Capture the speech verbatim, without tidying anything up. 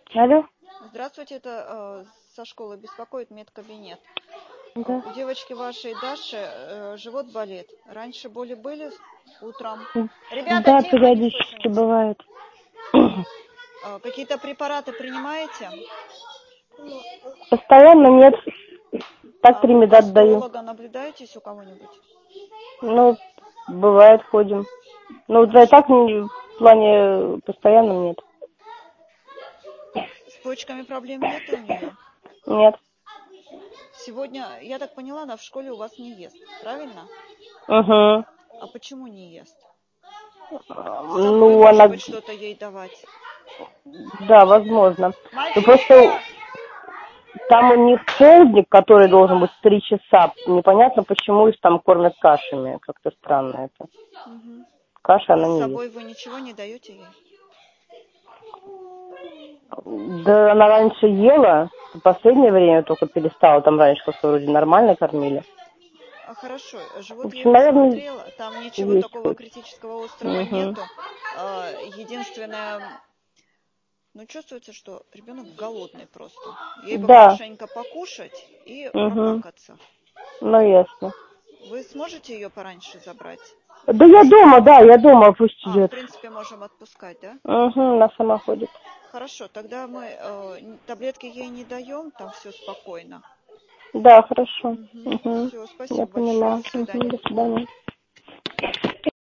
Алло? Здравствуйте, это э, со школы беспокоит медкабинет. Э, Да. У девочки вашей Даши э, живот болит. Раньше боли были утром. Ребята, Да, тихо, не слышу периодически ничего. бывает. Э, Какие-то препараты принимаете? Постоянно нет. Так А у тримидат даю. гастролога наблюдаетесь у кого-нибудь? Ну, бывает, ходим. Ну, да и так не- в плане постоянно нет. С почками проблем нет у нее? Нет. Сегодня, я так поняла, она в школе у вас не ест, правильно? Угу. А почему не ест? С собой, Ну, может она... быть, что-то ей давать? Да, возможно. Ну, просто Мальчишка! там у них полдник, который должен быть Тихо! в три часа. Непонятно, почему их там кормят кашами. Как-то странно это. Мгм. Каша А она с не ест. собой вы ничего не даете ей? Да, она раньше ела, в последнее время только перестала, там раньше как-то вроде нормально кормили. А, хорошо, В живот я общем, наверное, посмотрела, там ничего есть такого хоть. критического острого Угу. нету. А, единственное, ну чувствуется, что ребенок голодный просто. Ей бы Да. хорошенько покушать и Угу. проплакаться. Ну, ясно. Вы сможете ее пораньше забрать? Да я дома, да, я дома, пусть А, в идет. принципе, можем отпускать, да? Угу, она сама ходит. Хорошо, тогда мы э, н- таблетки ей не даем, там все спокойно. Да, хорошо. Угу. Угу. Все, Я спасибо большое, поняла. до Угу, свидания. до свидания.